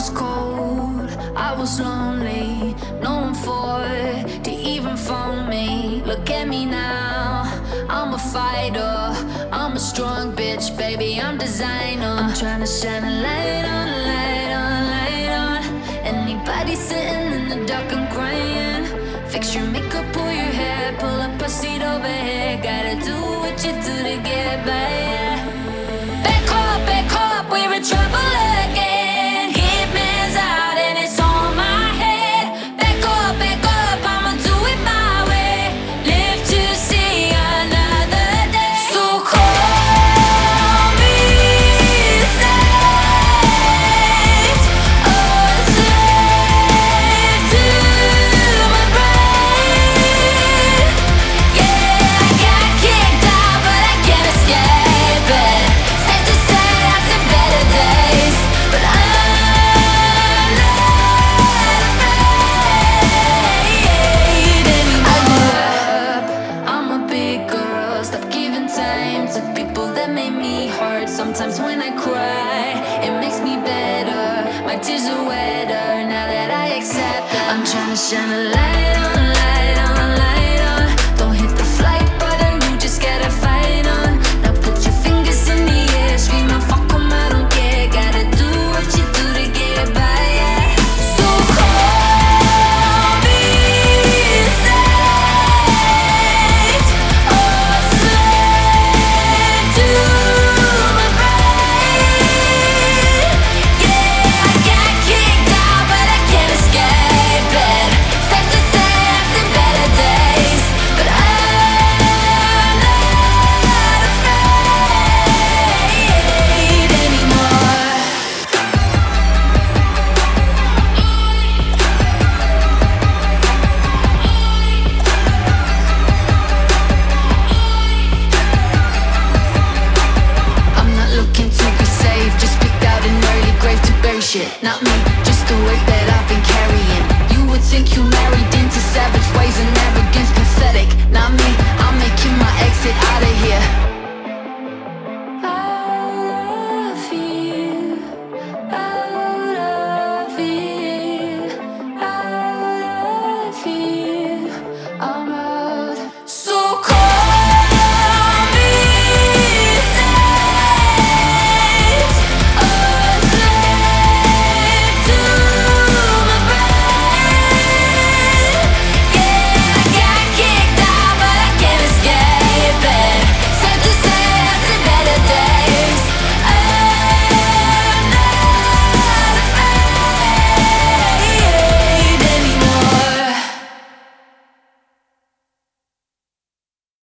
was cold, I was lonely, no one fought to even phone me. Look at me now, I'm a fighter, I'm a strong bitch, baby, I'm designer. I'm trying to shine a light on, light on, light on. Anybody sitting in the dark, I'm crying. Fix your makeup, pull your hair, pull up a seat over here. Gotta do what you do to get by, yeah. Back up, we're in trouble again. Hitman's out and it's on my head. Back up, I'ma do it my way. Live to see another day. So call me saved, a slave to my brain. Yeah, I got kicked out, but I can't escape it. Safe to say I've seen better days, but I'm not afraid anymore. I grew up, I'm a big girl. Stop giving time to people that made me hurt. Sometimes when I cry, it makes me better. My tears are wetter now that I accept them. I'm trying to shine a light on, light on, light on. Don't hit the flight button, you just gotta fight on. Now put your fingers in the air, screaming fuck 'em, I don't care. Gotta do what you do to get by, yeah. So call me saved, a slave to my brain. Yeah, I got kicked out, but I can't escape it. Safe to say I've seen better days, but I'm not afraid anymore. I'm not looking to be saved, just picked out an early grave to bury shit. Not me.